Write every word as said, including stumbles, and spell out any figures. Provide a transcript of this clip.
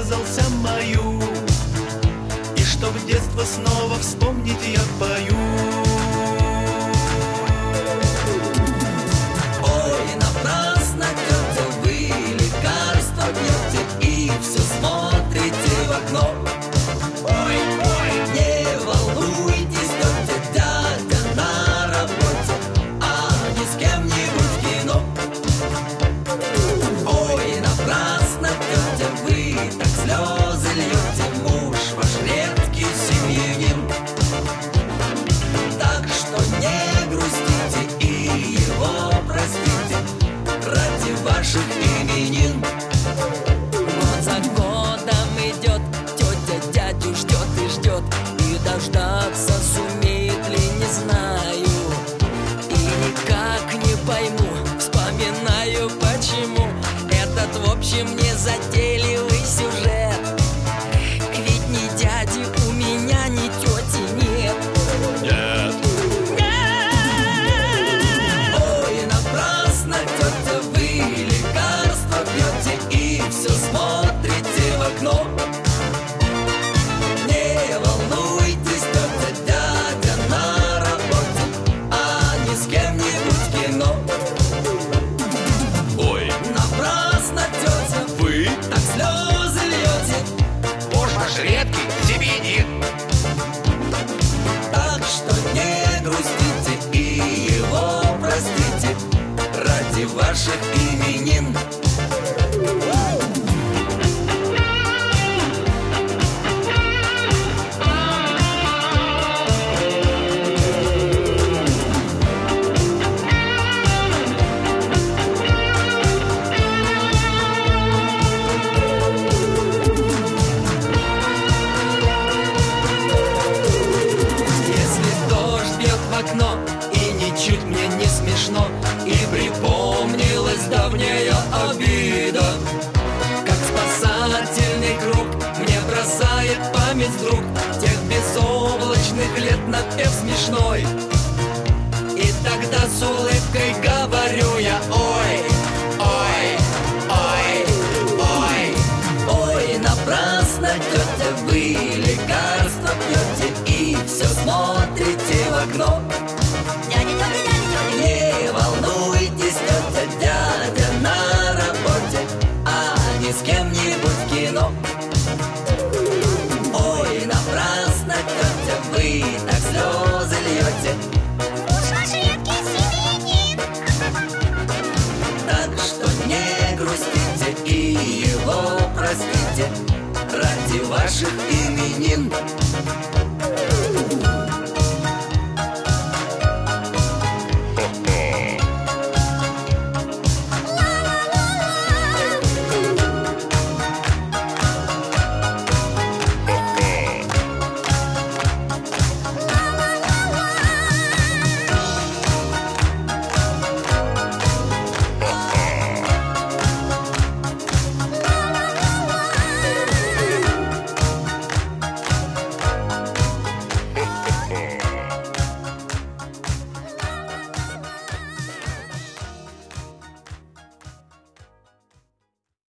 оказался мою. И чтоб детство снова вспомнить, я пою. Ой, напрасно, тетя, вы лекарства пьете и все смотрите в окно. Ой, ой, не волнуйтесь, тетя, дядя на работе, а не с кем-нибудь в кино. Ой, напрасно, тетя, вы так слезы льете, муж ваш редкий семьянин. Так что не грустите и его простите ради ваших именин. Год за годом идет, тетя дядю ждет и ждет, и дождаться сумеет ли, не знаю. И никак не пойму, вспоминаю почему этот, в общем, незатейливый сюжет. Ведь ни дяди у меня, ни тети нет. Нет. Ой, напрасно, тетя, вы лекарства пьете и все смотрите в окно. Не волнуйтесь, тетя, дядя на работе, а не с кем-нибудь в кино. Ой, Напрасно, тетя, вы? так слезы льете, Муж ваш редкий семьянин. так что не грустите и его простите ради ваших именин. Если дождь бьет в окно и ничуть мне не смешно, и припомнилась давняя обида, как спасательный круг мне бросает память вдруг тех безоблачных лет напев смешной. И тогда с улыбкой говорю я: ой, ой, ой, ой, ой, напрасно, тетя, вы лекарства пьете и все смотрите в окно. Не волнуйтесь, тетя, дядя на работе, а не с кем-нибудь в кино. Ой, напрасно, тетя, вы так слезы льете, так что не грустите и его простите ради ваших именин.